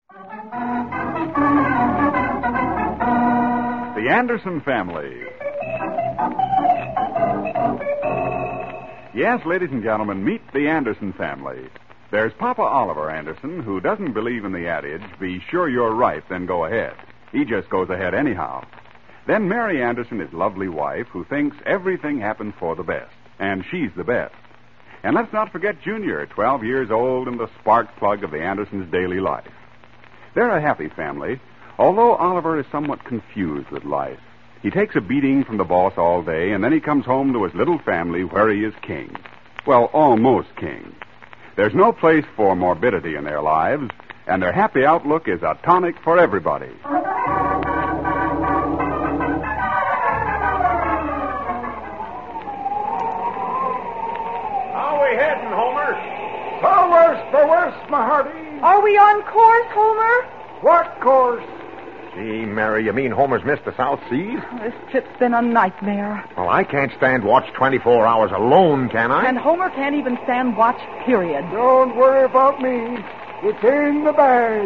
The Anderson Family. Yes, ladies and gentlemen, meet the Anderson family. There's Papa Oliver Anderson, who doesn't believe in the adage, be sure you're right, then go ahead. He just goes ahead anyhow. Then Mary Anderson, his lovely wife, who thinks everything happens for the best. And she's the best. And let's not forget Junior, 12 years old and the spark plug of the Andersons' daily life. They're a happy family, although Oliver is somewhat confused with life. He takes a beating from the boss all day, and then he comes home to his little family where he is king. Well, almost king. There's no place for morbidity in their lives, and their happy outlook is a tonic for everybody. How are we heading, Homer? For worse, my hearty. Are we on course, Homer? What course? Gee, Mary, you mean Homer's missed the South Seas? This trip's been a nightmare. Well, I can't stand watch 24 hours alone, can I? And Homer can't even stand watch, period. Don't worry about me. It's in the bag.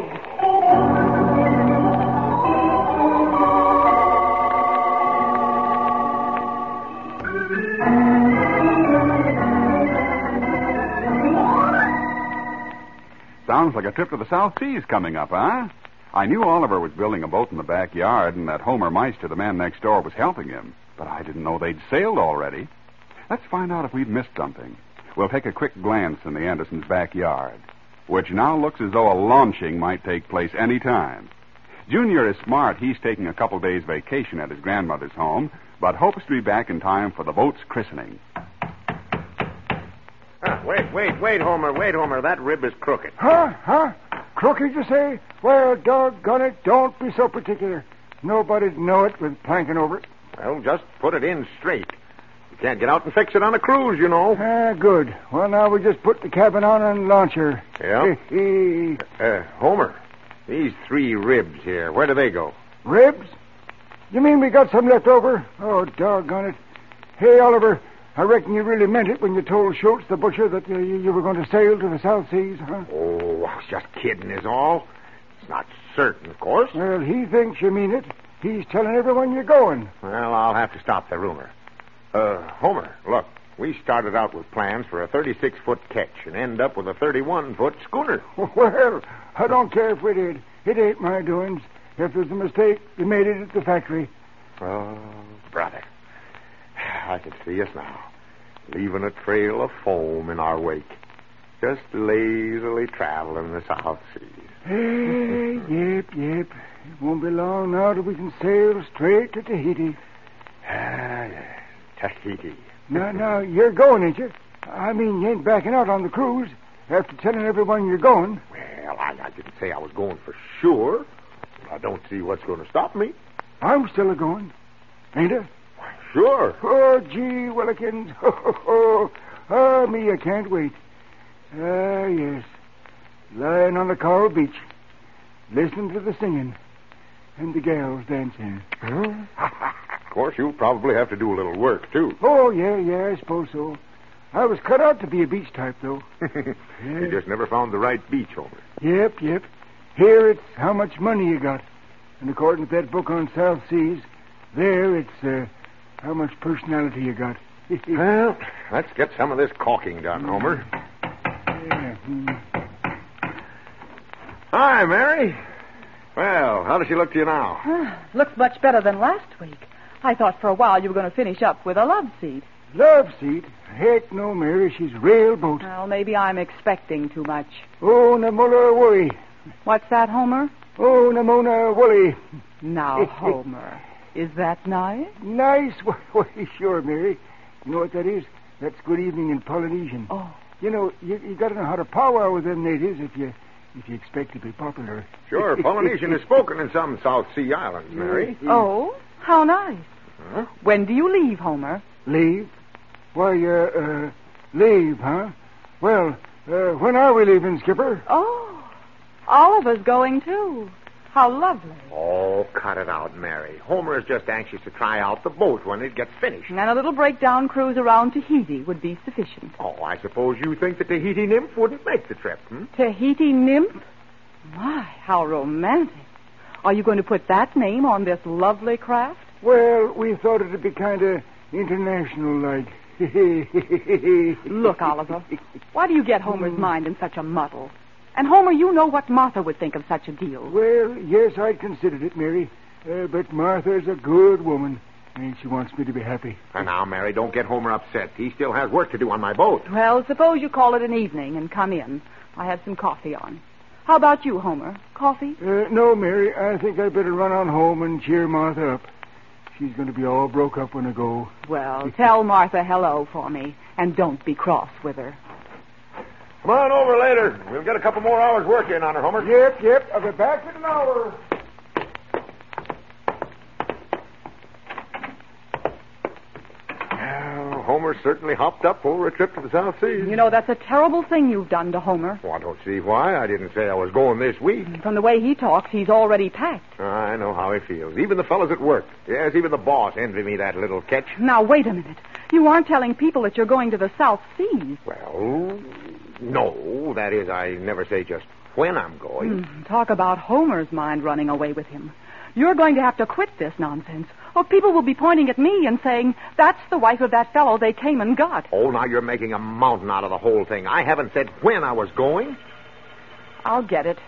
Sounds like a trip to the South Seas coming up, huh? I knew Oliver was building a boat in the backyard and that Homer Meister, the man next door, was helping him. But I didn't know they'd sailed already. Let's find out if we've missed something. We'll take a quick glance in the Andersons' backyard, which now looks as though a launching might take place any time. Junior is smart. He's taking a couple days' vacation at his grandmother's home, but hopes to be back in time for the boat's christening. Wait, Homer. That rib is crooked. Huh? Crooked, you say? Well, doggone it, don't be so particular. Nobody'd know it with planking over it. Well, just put it in straight. You can't get out and fix it on a cruise, you know. Good. Well, now we just put the cabin on and launch her. Yeah? Homer, these 3 ribs here, where do they go? Ribs? You mean we got some left over? Oh, doggone it. Hey, Oliver, I reckon you really meant it when you told Schultz, the butcher, that you were going to sail to the South Seas, huh? Oh, I was just kidding is all. It's not certain, of course. Well, he thinks you mean it. He's telling everyone you're going. Well, I'll have to stop the rumor. Homer, look, we started out with plans for a 36-foot catch and end up with a 31-foot schooner. Well, I don't care if we did. It ain't my doings. If there's a mistake, we made it at the factory. Oh, brother. I can see us now, leaving a trail of foam in our wake, just lazily traveling the South Seas. Yep. It won't be long now till we can sail straight to Tahiti. Yes, Tahiti. Now, you're going, ain't you? I mean, you ain't backing out on the cruise after telling everyone you're going. Well, I didn't say I was going for sure. I don't see what's going to stop me. I'm still a-going, ain't I? Sure. Oh, gee, Willikins. Me, I can't wait. Yes. Lying on the coral beach, listening to the singing and the gals dancing. Of course, you'll probably have to do a little work, too. Oh, yeah, I suppose so. I was cut out to be a beach type, though. You just never found the right beach, Homer. Yep. Here it's how much money you got. And according to that book on South Seas, there it's how much personality you got. Well, let's get some of this caulking done, Homer. Yeah. Hi, Mary. Well, how does she look to you now? Looks much better than last week. I thought for a while you were going to finish up with a love seat. Love seat? Heck no, Mary. She's real boat. Well, maybe I'm expecting too much. Oh, Namona Wooly. What's that, Homer? Oh, Namona Wooly. Now, Homer, is that nice? Nice? Why, sure, Mary. You know what that is? That's good evening in Polynesian. Oh. You know, you got to know how to powwow with them natives if you expect to be popular. Sure, Polynesian is spoken in some South Sea islands, Mary. Oh, how nice. Huh? When do you leave, Homer? Leave? Why, leave, huh? Well, when are we leaving, Skipper? Oh, Oliver's going, too. How lovely. Oh, cut it out, Mary. Homer is just anxious to try out the boat when it gets finished. And a little breakdown cruise around Tahiti would be sufficient. Oh, I suppose you think the Tahiti nymph wouldn't make the trip, hmm? Tahiti nymph? My, how romantic. Are you going to put that name on this lovely craft? Well, we thought it'd be kind of international like. Look, Oliver, why do you get Homer's mind in such a muddle? And, Homer, you know what Martha would think of such a deal. Well, yes, I'd considered it, Mary. But Martha's a good woman, and she wants me to be happy. And now, Mary, don't get Homer upset. He still has work to do on my boat. Well, suppose you call it an evening and come in. I have some coffee on. How about you, Homer? Coffee? No, Mary, I think I'd better run on home and cheer Martha up. She's going to be all broke up when I go. Well, tell Martha hello for me, and don't be cross with her. Come on over later. We'll get a couple more hours work in on her, Homer. Yep. I'll be back in an hour. Homer certainly hopped up over a trip to the South Seas. You know, that's a terrible thing you've done to Homer. Well, I don't see why. I didn't say I was going this week. From the way he talks, he's already packed. I know how he feels. Even the fellows at work. Yes, even the boss envy me that little catch. Now, wait a minute. You aren't telling people that you're going to the South Seas. Well, no. That is, I never say just when I'm going. Talk about Homer's mind running away with him. You're going to have to quit this nonsense, or people will be pointing at me and saying, that's the wife of that fellow they came and got. Oh, now you're making a mountain out of the whole thing. I haven't said when I was going. I'll get it.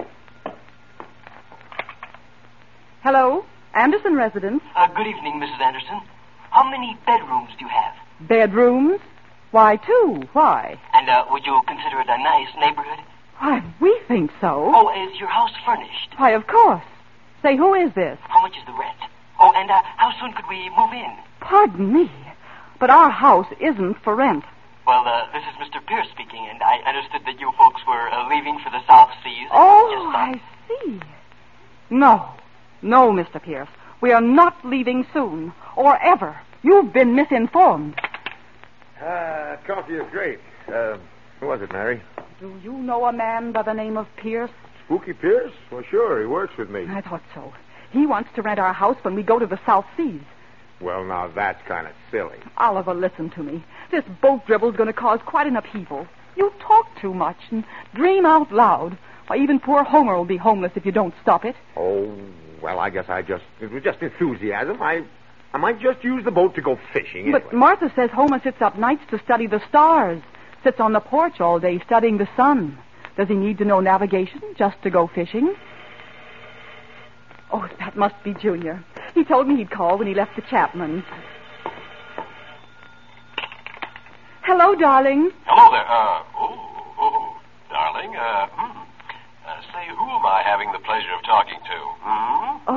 Hello? Anderson residence. Good evening, Mrs. Anderson. How many bedrooms do you have? Bedrooms? Why, 2. Why? And would you consider it a nice neighborhood? Why, we think so. Oh, is your house furnished? Why, of course. Say, who is this? How much is the rent? Oh, and how soon could we move in? Pardon me, but our house isn't for rent. Well, this is Mr. Pierce speaking, and I understood that you folks were leaving for the South Seas. Oh, I see. No, Mr. Pierce. We are not leaving soon, or ever. You've been misinformed. Coffee is great. Who was it, Mary? Do you know a man by the name of Pierce? Spooky Pierce? Well, sure, he works with me. I thought so. He wants to rent our house when we go to the South Seas. Well, now, that's kind of silly. Oliver, listen to me. This boat dribble's going to cause quite an upheaval. You talk too much and dream out loud. Why, even poor Homer will be homeless if you don't stop it. Oh, well, I guess it was just enthusiasm. I might just use the boat to go fishing anyway. But Martha says Homer sits up nights to study the stars. Sits on the porch all day studying the sun. Does he need to know navigation just to go fishing? Oh, that must be Junior. He told me he'd call when he left the Chapmans. Hello, darling. Hello there. Darling. Say, who am I having the pleasure of talking to?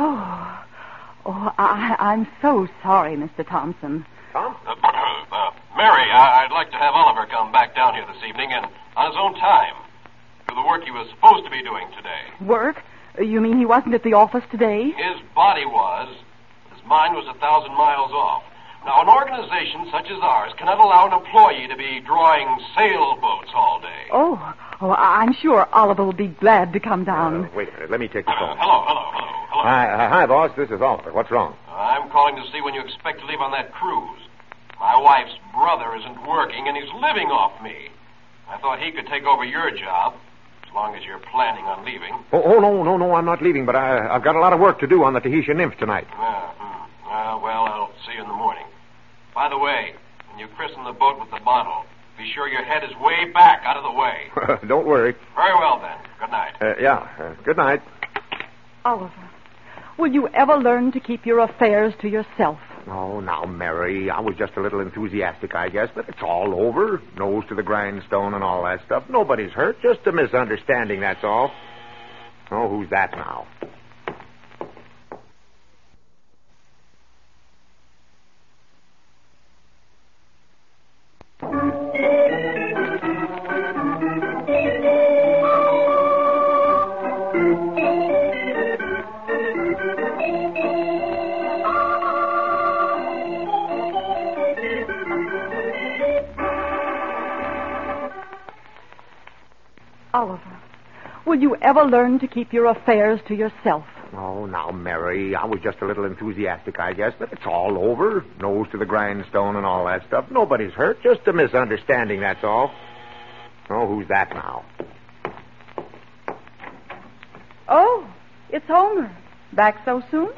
I'm so sorry, Mr. Thompson. Tom? Mary, I'd like to have Oliver come back down here this evening and on his own time. Do the work he was supposed to be doing today. Work? You mean he wasn't at the office today? His body was. His mind was 1,000 miles off. Now, an organization such as ours cannot allow an employee to be drawing sailboats all day. Oh, I'm sure Oliver will be glad to come down. Wait a minute. Let me take the phone. Hello. Hi, boss. This is Oliver. What's wrong? I'm calling to see when you expect to leave on that cruise. My wife's brother isn't working, and he's living off me. I thought he could take over your job, as long as you're planning on leaving. Oh, no, I'm not leaving, but I've got a lot of work to do on the Tahitian Nymph tonight. Well, I'll see you in the morning. By the way, when you christen the boat with the bottle, be sure your head is way back out of the way. Don't worry. Very well, then. Good night. Good night. Oliver, will you ever learn to keep your affairs to yourself? Oh, now, Mary, I was just a little enthusiastic, I guess, but it's all over. Nose to the grindstone and all that stuff. Nobody's hurt. Just a misunderstanding, that's all. Oh, who's that now? Oliver, will you ever learn to keep your affairs to yourself? Oh, now, Mary, I was just a little enthusiastic, I guess, but it's all over. Nose to the grindstone and all that stuff. Nobody's hurt. Just a misunderstanding, that's all. Oh, who's that now? Oh, it's Homer. Back so soon?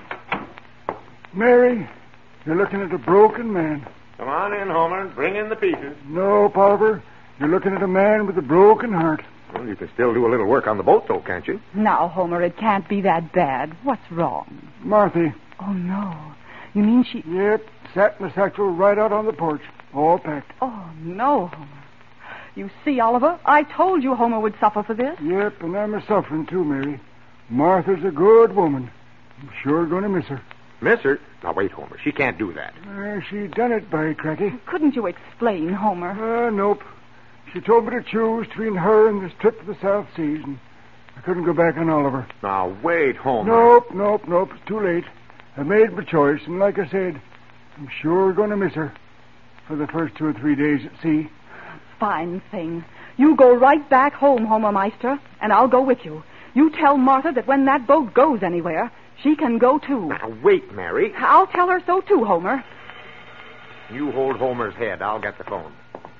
Mary, you're looking at a broken man. Come on in, Homer. Bring in the pieces. No, Oliver. You're looking at a man with a broken heart. Well, you can still do a little work on the boat, though, can't you? Now, Homer, it can't be that bad. What's wrong? Marthy. Oh, no. You mean she... Yep, sat in the satchel right out on the porch, all packed. Oh, no, Homer. You see, Oliver, I told you Homer would suffer for this. Yep, and I'm a-suffering too, Mary. Martha's a good woman. I'm sure going to miss her. Miss her? Now, wait, Homer. She can't do that. She done it, by cracky. Couldn't you explain, Homer? Nope. She told me to choose between her and this trip to the South Seas, and I couldn't go back on Oliver. Now, wait, Homer. Nope. It's too late. I made my choice, and like I said, I'm sure going to miss her for the first 2 or 3 days at sea. Fine thing. You go right back home, Homer Meister, and I'll go with you. You tell Martha that when that boat goes anywhere, she can go too. Now, wait, Mary. I'll tell her so too, Homer. You hold Homer's head. I'll get the phone.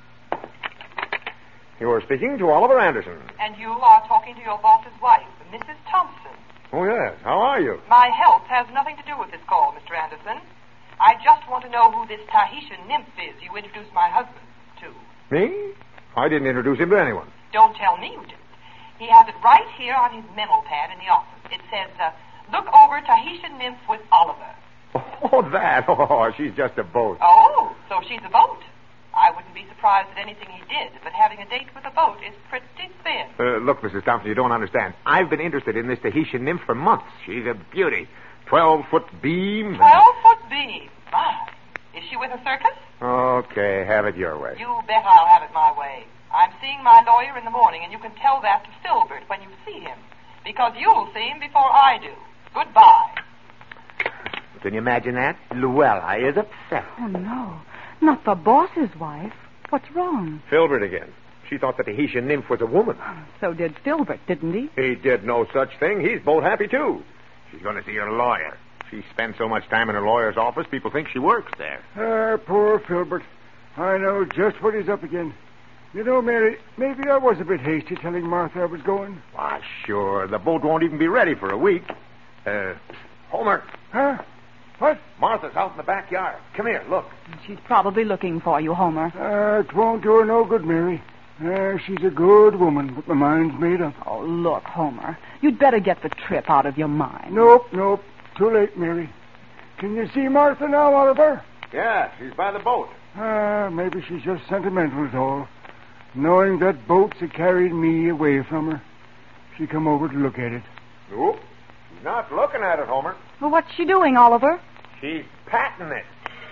You're speaking to Oliver Anderson. And you are talking to your boss's wife, Mrs. Thompson. Oh, yes. How are you? My health has nothing to do with this call, Mr. Anderson. I just want to know who this Tahitian nymph is you introduced my husband to. Me? I didn't introduce him to anyone. Don't tell me you didn't. He has it right here on his memo pad in the office. It says, look over Tahitian nymph with Oliver. Oh, that. Oh, she's just a boat. Oh, so she's a boat. I wouldn't be surprised at anything he did, but having a date with a boat is pretty thin. Look, Mrs. Thompson, you don't understand. I've been interested in this Tahitian nymph for months. She's a beauty. 12-foot beam. 12-foot beam. My. Is she with a circus? Okay, have it your way. You bet I'll have it my way. I'm seeing my lawyer in the morning, and you can tell that to Filbert when you see him, because you'll see him before I do. Goodbye. Can you imagine that? Luella is upset. Oh, no. Not the boss's wife. What's wrong? Filbert again. She thought the Tahitian nymph was a woman. So did Filbert, didn't he? He did no such thing. He's boat happy, too. She's going to see her lawyer. She spends so much time in her lawyer's office, people think she works there. Poor Filbert. I know just what he's up against. You know, Mary, maybe I was a bit hasty telling Martha I was going. Why, sure. The boat won't even be ready for a week. Homer. Huh? What? Martha's out in the backyard. Come here, look. She's probably looking for you, Homer. It won't do her no good, Mary. She's a good woman, but my mind's made up. Oh, look, Homer. You'd better get the trip out of your mind. Nope. Too late, Mary. Can you see Martha now, Oliver? Yeah, she's by the boat. Maybe she's just sentimental is all. Knowing that boat's a carried me away from her. She come over to look at it. Nope. She's not looking at it, Homer. Well, what's she doing, Oliver? She's patting it.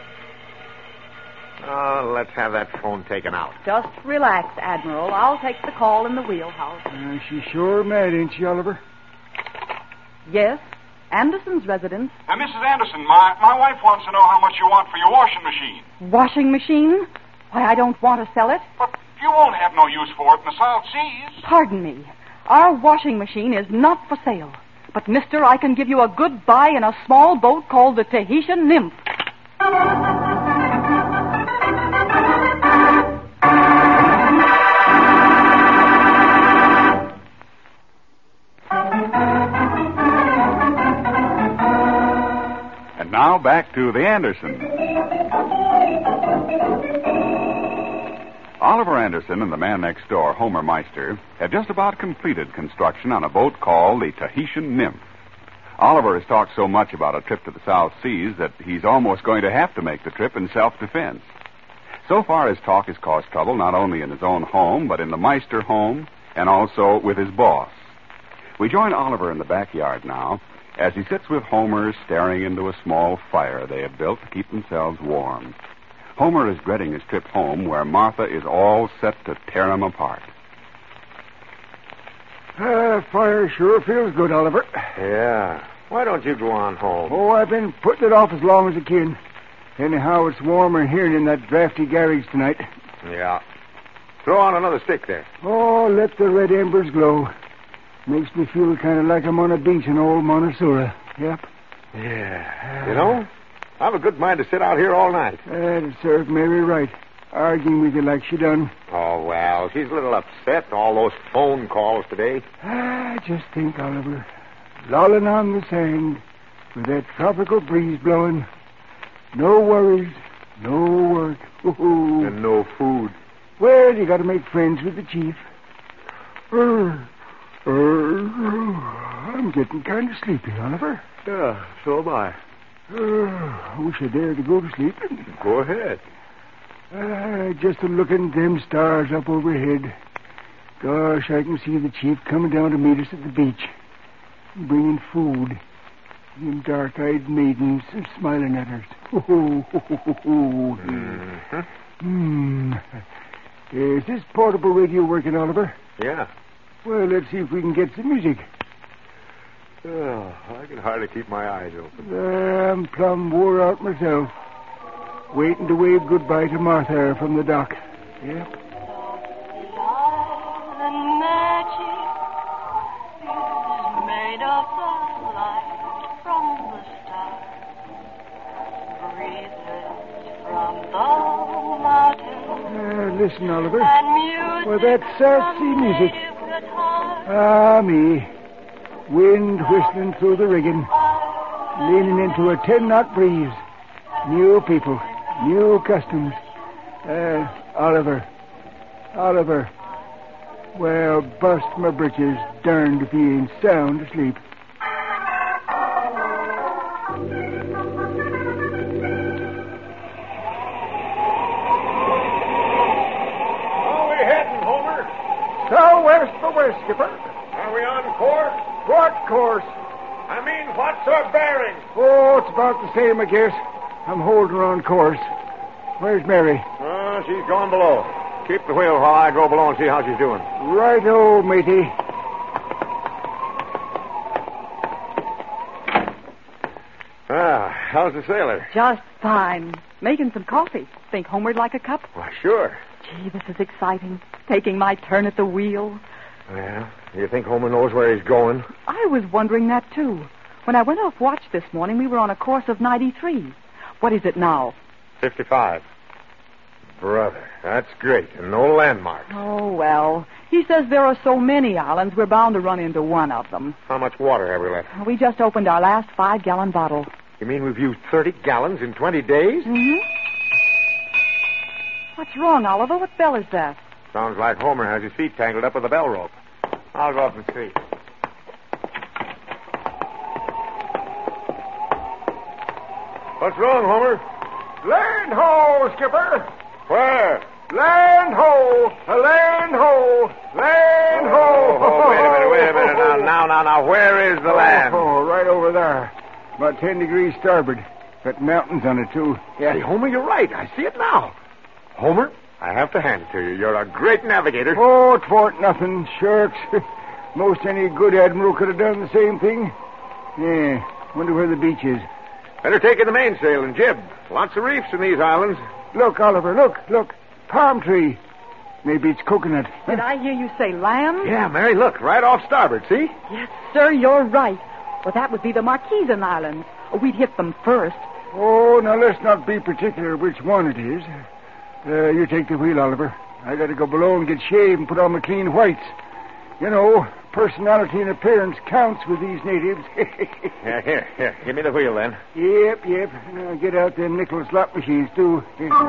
Let's have that phone taken out. Just relax, Admiral. I'll take the call in the wheelhouse. She's sure mad, ain't she, Oliver? Yes. Anderson's residence. Mrs. Anderson, my wife wants to know how much you want for your washing machine. Washing machine? Why, I don't want to sell it. But you won't have no use for it in the South Seas. Pardon me. Our washing machine is not for sale. But, mister, I can give you a good buy in a small boat called the Tahitian Nymph. And now back to the Andersons. Oliver Anderson and the man next door, Homer Meister, have just about completed construction on a boat called the Tahitian Nymph. Oliver has talked so much about a trip to the South Seas that he's almost going to have to make the trip in self-defense. So far, his talk has caused trouble not only in his own home, but in the Meister home and also with his boss. We join Oliver in the backyard now as he sits with Homer staring into a small fire they have built to keep themselves warm. Homer is dreading his trip home where Martha is all set to tear him apart. Fire sure feels good, Oliver. Yeah. Why don't you go on home? Oh, I've been putting it off as long as I can. Anyhow, it's warmer here in that drafty garage tonight. Yeah. Throw on another stick there. Oh, let the red embers glow. Makes me feel kind of like I'm on a beach in old Montessori. Yep. Yeah. You know, I've a good mind to sit out here all night. That'd serve Mary right. arguing with you like she done. Oh, well, she's a little upset. All those phone calls today. Just think, Oliver. Lolling on the sand with that tropical breeze blowing. No worries, no work. Ooh. And no food. Well, you got to make friends with the chief. I'm getting kind of sleepy, Oliver. Yeah, so am I. I wish I dared to go to sleep. Go ahead. Just a looking at them stars up overhead. Gosh, I can see the chief coming down to meet us at the beach. Bringing food. Them dark-eyed maidens smiling at us. Is this portable radio working, Oliver? Yeah. Well, let's see if we can get some music. Oh, I can hardly keep my eyes open. I'm plumb wore out myself. Waiting to wave goodbye to Martha from the dock. Yep. And magic is made of the light from the stars. Breezes from the mountains. Listen, Oliver. And music Well, that's sea music. guitar. Me. Wind whistling through the rigging. Leaning into a 10-knot breeze. New people. New customs. Oliver. Well, bust my britches. Darned if he ain't sound asleep. Where are we heading, Homer? Southwest for west, skipper. Are we on course? What course? I mean, what's our bearing? Oh, it's about the same, I guess. I'm holding her on course. Where's Mary? She's gone below. Keep the wheel while I go below and see how she's doing. Right-o, matey. How's the sailor? Just fine. Making some coffee. Think Homer'd like a cup? Why, sure. Gee, this is exciting. Taking my turn at the wheel. Well, you think Homer knows where he's going? I was wondering that, too. When I went off watch this morning, we were on a course of 93. What is it now? 55. Brother, that's great. And no landmarks. Oh, well. He says there are so many islands, we're bound to run into one of them. How much water have we left? We just opened our last 5-gallon bottle. You mean we've used 30 gallons in 20 days? Mm-hmm. What's wrong, Oliver? What bell is that? Sounds like Homer has his feet tangled up with a bell rope. I'll go up and see. What's wrong, Homer? Land ho, skipper! Where? Land ho! Land ho! Land ho! Oh, wait a minute. Now, where is the land? Oh, right over there. About 10 degrees starboard. Got mountains on it, too. Hey, Homer, you're right. I see it now. Homer, I have to hand it to you. You're a great navigator. Oh, 'twarn't nothing, sharks. Most any good admiral could have done the same thing. Yeah, wonder where the beach is. Better take in the mainsail and jib. Lots of reefs in these islands. Look, Oliver, look. Palm tree. Maybe it's coconut. Did I hear you say lamb? Yeah, Mary, look. Right off starboard, see? Yes, sir, you're right. Well, that would be the Marquesan Islands. We'd hit them first. Oh, now let's not be particular which one it is. You take the wheel, Oliver. I got to go below and get shaved and put on my clean whites. You know, personality and appearance counts with these natives. Yeah, here. Give me the wheel, then. Yep. Get out them nickel slot machines, too.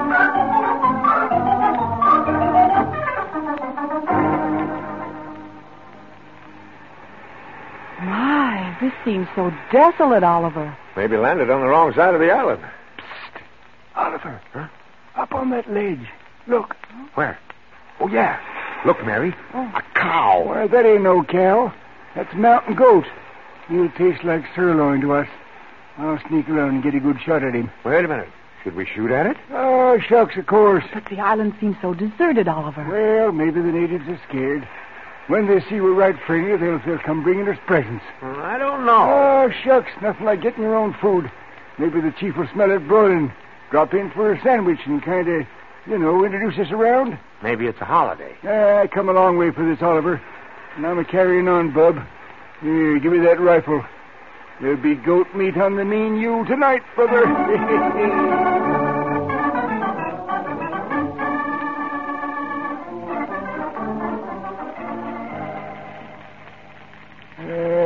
My, this seems so desolate, Oliver. Maybe landed on the wrong side of the island. Psst. Oliver. Huh? Up on that ledge. Look. Where? Oh, yeah. Look, Mary. A cow. Why, that ain't no cow. That's a mountain goat. He'll taste like sirloin to us. I'll sneak around and get a good shot at him. Wait a minute. Should we shoot at it? Oh, shucks, of course. But the island seems so deserted, Oliver. Well, maybe the natives are scared. When they see we're right friendly, they'll come bringing us presents. I don't know. Oh, shucks, nothing like getting your own food. Maybe the chief will smell it broiling. Drop in for a sandwich and kind of, introduce us around. Maybe it's a holiday. I come a long way for this, Oliver. And I'm a-carrying on, bub. Here, give me that rifle. There'll be goat meat on the mean Yule tonight, brother.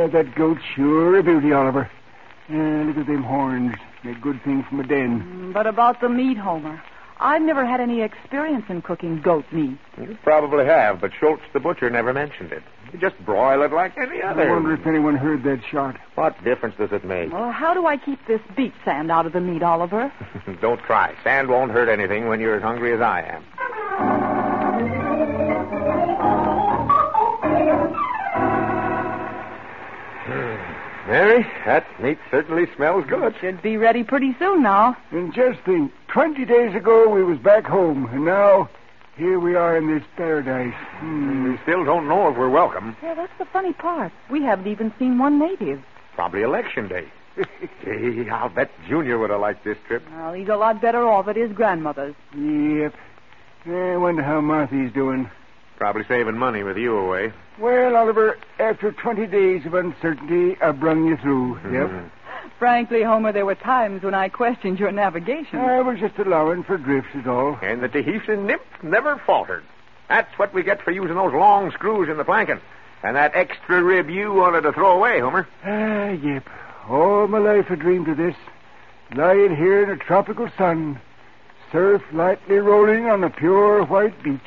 That goat's sure a beauty, Oliver. Look at them horns. They're good thing from a den. But about the meat, Homer. I've never had any experience in cooking goat meat. You probably have, but Schultz the butcher never mentioned it. You just broil it like any other. I wonder if anyone heard that shot. What difference does it make? Well, how do I keep this beet sand out of the meat, Oliver? Don't try. Sand won't hurt anything when you're as hungry as I am. Mary, that meat certainly smells good. Should be ready pretty soon now. And just think, 20 days ago we was back home, and now here we are in this paradise. We still don't know if we're welcome. Yeah, that's the funny part. We haven't even seen one native. Probably election day. Hey, I'll bet Junior would have liked this trip. Well, he's a lot better off at his grandmother's. Yep. I wonder how Marthy's doing. Probably saving money with you away. Well, Oliver, after 20 days of uncertainty, I brung you through. Yep. Frankly, Homer, there were times when I questioned your navigation. I was just allowing for drifts is all. And the Tahitian nymph never faltered. That's what we get for using those long screws in the planking. And that extra rib you wanted to throw away, Homer. Yep. All my life I dreamed of this. Lying here in a tropical sun. Surf lightly rolling on a pure white beach.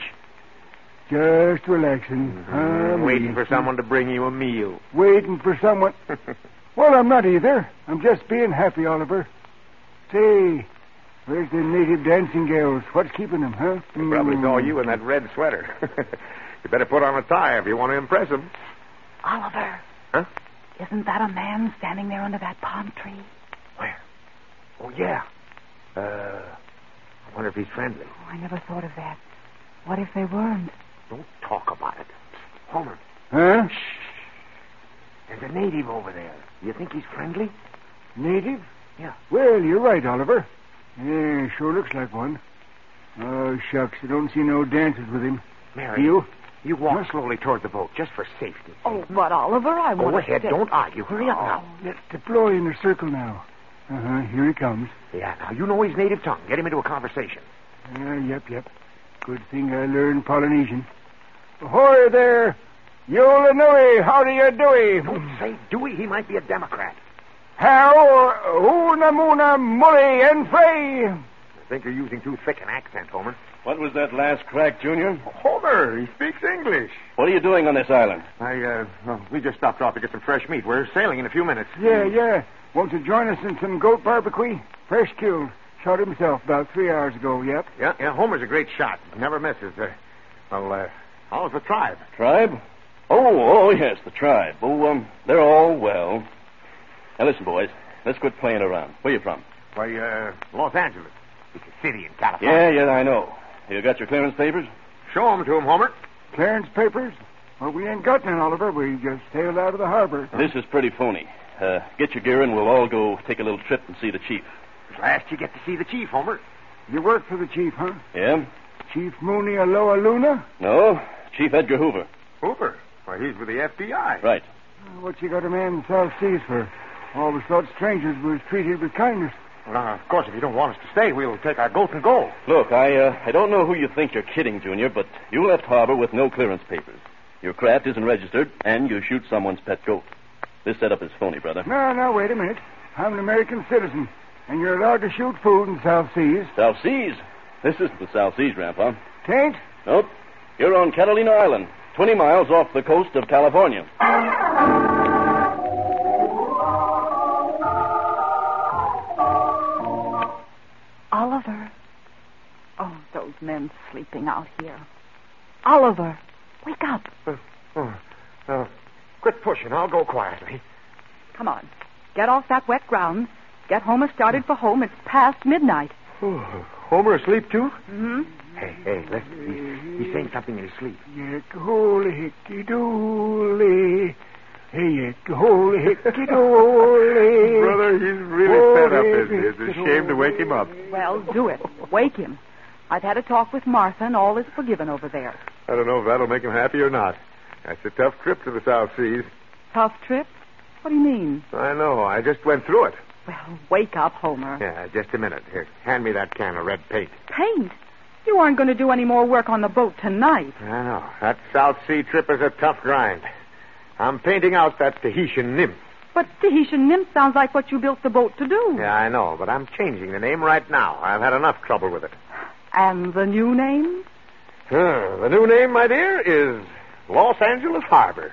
Just relaxing. Waiting for someone to bring you a meal. Waiting for someone. Well, I'm not either. I'm just being happy, Oliver. Say, where's the native dancing girls? What's keeping them, huh? They probably saw you in that red sweater. You better put on a tie if you want to impress them. Oliver. Huh? Isn't that a man standing there under that palm tree? Where? Oh, yeah. I wonder if he's friendly. Oh, I never thought of that. What if they weren't? Don't talk about it. Homer. Huh? There's a native over there. You think he's friendly? Native? Yeah. Well, you're right, Oliver. Yeah, sure looks like one. Oh, shucks. I don't see no dances with him. Mary. You walk slowly toward the boat, just for safety. Oh, but Oliver, I want Go to ahead. stay. Don't argue. Hurry up now. Let's deploy in a circle now. Here he comes. Yeah, now, you know his native tongue. Get him into a conversation. Yep. Good thing I learned Polynesian. Ahoy there! Yolanui, how do you do? Don't say Dewey. He might be a Democrat. How? Unamuna Mully and Frey. I think you're using too thick an accent, Homer. What was that last crack, Junior? Homer, he speaks English. What are you doing on this island? We just stopped off to get some fresh meat. We're sailing in a few minutes. Yeah. Want to join us in some goat barbecue? Fresh killed. Shot himself about 3 hours ago, yep. Yeah, Homer's a great shot. Never misses. How's the tribe? Tribe? Oh, yes, the tribe. Oh, they're all well. Now, listen, boys. Let's quit playing around. Where you from? Why, Los Angeles. It's a city in California. Yeah, I know. You got your clearance papers? Show them to him, Homer. Clearance papers? Well, we ain't got none, Oliver. We just sailed out of the harbor. This is pretty phony. Get your gear and we'll all go take a little trip and see the chief. Last you get to see the chief, Homer. You work for the chief, huh? Yeah? Chief Mooney Aloha Luna? No, Chief Edgar Hoover. Hoover? Why, he's with the FBI. Right. What you got a man in the South Seas for? Always thought strangers was treated with kindness. Well, of course, if you don't want us to stay, we'll take our goat and go. Look, I don't know who you think you're kidding, Junior, but you left harbor with no clearance papers. Your craft isn't registered, and you shoot someone's pet goat. This setup is phony, brother. No, wait a minute. I'm an American citizen, and you're allowed to shoot food in the South Seas. South Seas? This isn't the South Seas, Grandpa. Tain't? Nope. You're on Catalina Island, 20 miles off the coast of California. Oliver. Oh, those men sleeping out here. Oliver, wake up. Quit pushing. I'll go quietly. Come on. Get off that wet ground. Get Homer started for home. It's past midnight. Homer asleep, too? Mm-hmm. Hey, listen. He's saying something in his sleep. Holy hickey dooley. Hey, holy hickey dooley. Brother, he's really fed up, isn't he? It's a shame to wake him up. Well, do it. Wake him. I've had a talk with Martha, and all is forgiven over there. I don't know if that'll make him happy or not. That's a tough trip to the South Seas. Tough trip? What do you mean? I know. I just went through it. Well, wake up, Homer. Yeah, just a minute. Here, hand me that can of red paint. Paint? You aren't going to do any more work on the boat tonight. I know. That South Sea trip is a tough grind. I'm painting out that Tahitian nymph. But Tahitian nymph sounds like what you built the boat to do. Yeah, I know, but I'm changing the name right now. I've had enough trouble with it. And the new name? The new name, my dear, is Los Angeles Harbor.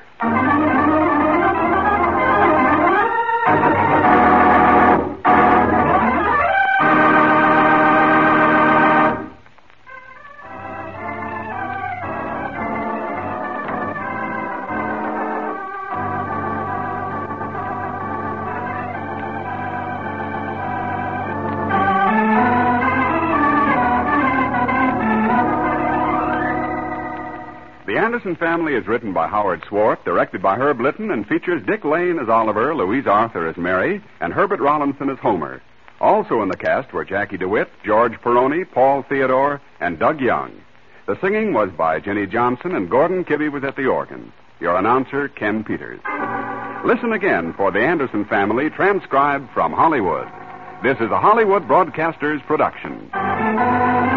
The Anderson Family is written by Howard Swart, directed by Herb Litton, and features Dick Lane as Oliver, Louise Arthur as Mary, and Herbert Rollinson as Homer. Also in the cast were Jackie DeWitt, George Peroni, Paul Theodore, and Doug Young. The singing was by Jenny Johnson, and Gordon Kibbe was at the organ. Your announcer, Ken Peters. Listen again for The Anderson Family, transcribed from Hollywood. This is a Hollywood Broadcasters production.